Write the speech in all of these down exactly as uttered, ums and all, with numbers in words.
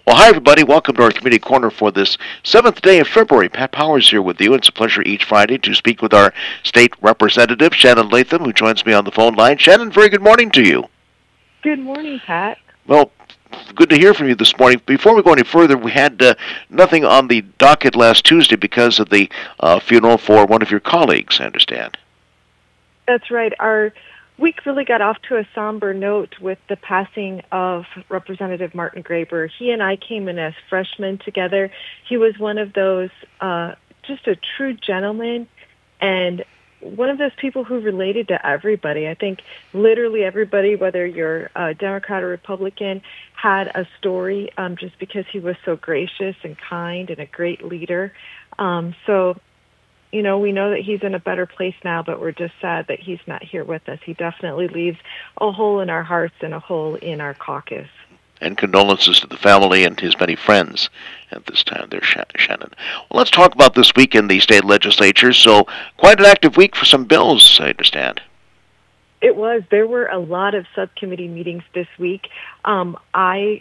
Well, hi, everybody. Welcome to our Community Corner for this seventh day of February. Pat Powers here with you. It's a pleasure each Friday to speak with our state representative, Shannon Latham, who joins me on the phone line. Shannon, very good morning to you. Good morning, Pat. Well, good to hear from you this morning. Before we go any further, we had uh, nothing on the docket last Tuesday because of the uh, funeral for one of your colleagues, I understand. That's right. Our week really got off to a somber note with the passing of Representative Martin Graber. He and I came in as freshmen together. He was one of those, uh, just a true gentleman and one of those people who related to everybody. I think literally everybody, whether you're a Democrat or Republican, had a story um, just because he was so gracious and kind and a great leader. Um, so You know, we know that he's in a better place now, but we're just sad that he's not here with us. He definitely leaves a hole in our hearts and a hole in our caucus. And condolences to the family and his many friends at this time there, Shannon. Well, let's talk about this week in the state legislature. So, quite an active week for some bills, I understand. It was. There were a lot of subcommittee meetings this week. Um, I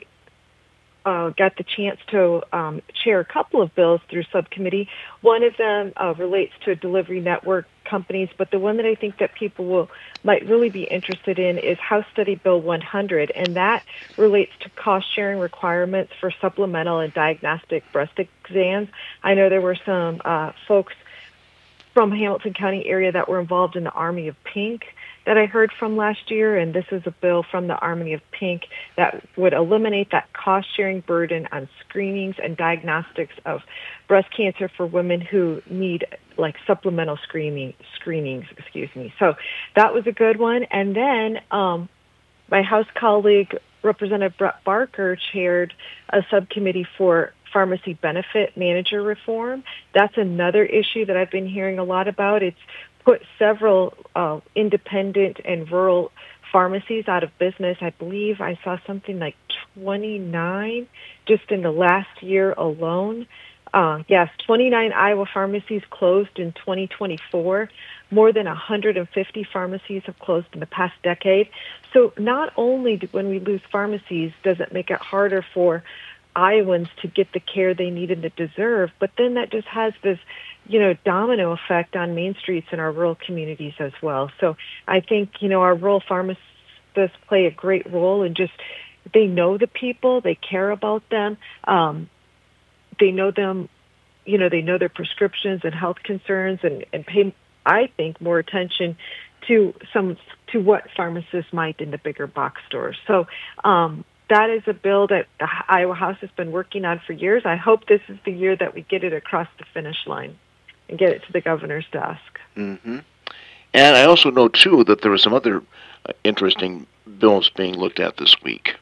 Uh, got the chance to um, chair a couple of bills through subcommittee. One of them uh, relates to delivery network companies, but the one that I think that people will might really be interested in is House Study Bill one hundred, and that relates to cost-sharing requirements for supplemental and diagnostic breast exams. I know there were some uh, folks from Hamilton County area that were involved in the Army of Pink that I heard from last year, and this is a bill from the Army of Pink that would eliminate that cost-sharing burden on screenings and diagnostics of breast cancer for women who need like supplemental screening screenings. Excuse me. So that was a good one. And then um, my House colleague, Representative Brett Barker, chaired a subcommittee for pharmacy benefit manager reform. That's another issue that I've been hearing a lot about. It's put several uh, independent and rural pharmacies out of business. I believe I saw something like twenty-nine just in the last year alone. Uh, yes, twenty-nine Iowa pharmacies closed in twenty twenty-four. More than one hundred fifty pharmacies have closed in the past decade. So not only do, when we lose pharmacies does it make it harder for Iowans to get the care they need and that deserve, but then that just has this, you know, domino effect on main streets in our rural communities as well. So I think, you know, our rural pharmacists play a great role in just, they know the people, they care about them, um, they know them, you know, they know their prescriptions and health concerns and, and pay, I think, more attention to some, to what pharmacists might in the bigger box stores. So, um, that is a bill that the Iowa House has been working on for years. I hope this is the year that we get it across the finish line and get it to the governor's desk. Mm-hmm. And I also know, too, that there are some other uh, interesting bills being looked at this week.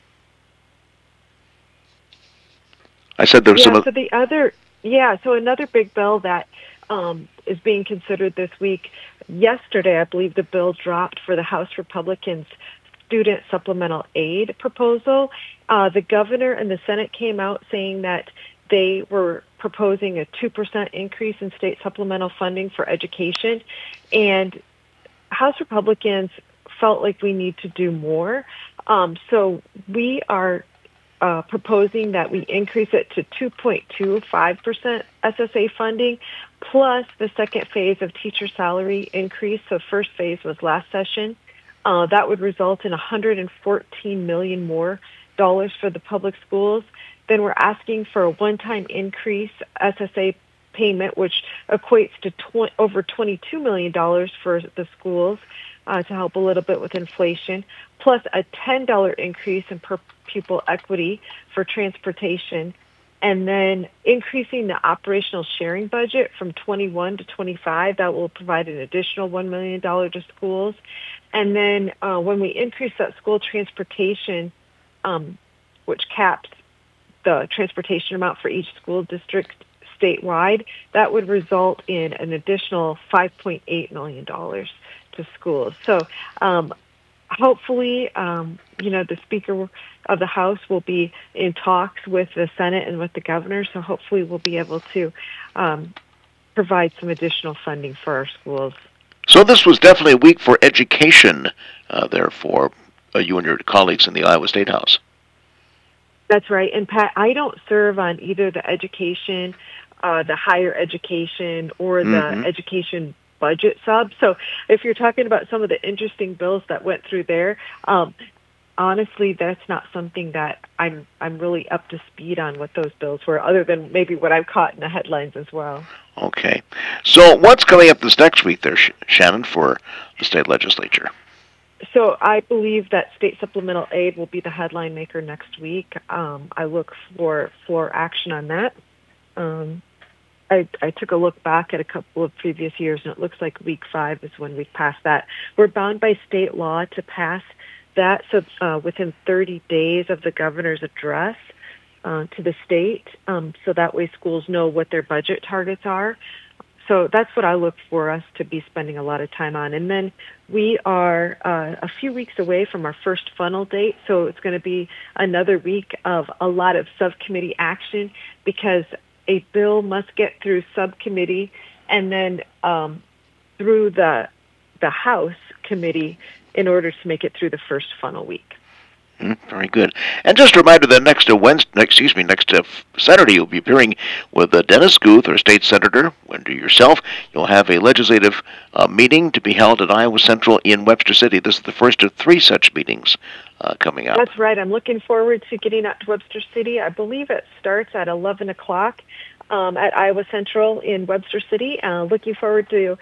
I said there was yeah, some... So the other, yeah, so another big bill that um, is being considered this week, yesterday I believe the bill dropped for the House Republicans' student supplemental aid proposal. Uh, the governor and the Senate came out saying that they were proposing a two percent increase in state supplemental funding for education. And House Republicans felt like we need to do more. Um, so we are uh, proposing that we increase it to two point two five percent S S A funding, plus the second phase of teacher salary increase. So first phase was last session. Uh, that would result in one hundred fourteen million dollars more dollars for the public schools. Then we're asking for a one-time increase S S A payment, which equates to tw- over twenty-two million dollars for the schools uh, to help a little bit with inflation, plus a ten dollars increase in per pupil equity for transportation, and then increasing the operational sharing budget from twenty-one to twenty-five. That will provide an additional one million dollars to schools. And then uh, when we increase that school transportation, um, which caps the transportation amount for each school district statewide, that would result in an additional five point eight million dollars to schools. So um, hopefully, um, you know, the Speaker of the House will be in talks with the Senate and with the governor, so hopefully we'll be able to um, provide some additional funding for our schools. So this was definitely a week for education, uh, there for uh, you and your colleagues in the Iowa State House. That's right. And Pat, I don't serve on either the education, uh, the higher education, or the Mm-hmm. education budget sub. So if you're talking about some of the interesting bills that went through there, um, honestly, that's not something that I'm I'm really up to speed on what those bills were, other than maybe what I've caught in the headlines as well. Okay. So what's coming up this next week there, Sh- Shannon, for the state legislature? So I believe that state supplemental aid will be the headline maker next week. Um, I look for for action on that. Um, I, I took a look back at a couple of previous years, and it looks like week five is when we passed that. We're bound by state law to pass that, so uh, within thirty days of the governor's address uh, to the state, um, so that way schools know what their budget targets are. So that's what I look for us to be spending a lot of time on. And then we are uh, a few weeks away from our first funnel date, so it's going to be another week of a lot of subcommittee action, because a bill must get through subcommittee and then um, through the the House committee in order to make it through the first funnel week. Mm, very good. And just a reminder that next uh, Wednesday, next, excuse me, next uh, Saturday, you'll be appearing with uh, Dennis Guth, our state senator, and yourself. You'll have a legislative uh, meeting to be held at Iowa Central in Webster City. This is the first of three such meetings uh, coming up. That's right. I'm looking forward to getting out to Webster City. I believe it starts at eleven o'clock um, at Iowa Central in Webster City. Uh, looking forward to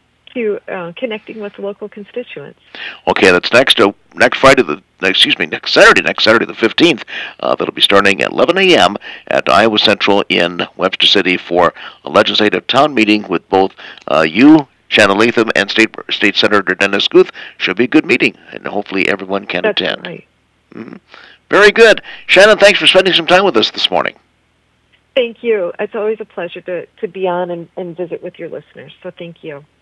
to uh, connecting with local constituents. Okay, that's next uh, next Friday, the excuse me, next Saturday, next Saturday the fifteenth. Uh, that'll be starting at eleven a.m. at Iowa Central in Webster City for a legislative town meeting with both uh, you, Shannon Latham, and State State Senator Dennis Guth. Should be a good meeting, and hopefully everyone can That's attend. Right. Mm-hmm. Very good, Shannon. Thanks for spending some time with us this morning. Thank you. It's always a pleasure to, to be on and, and visit with your listeners. So thank you.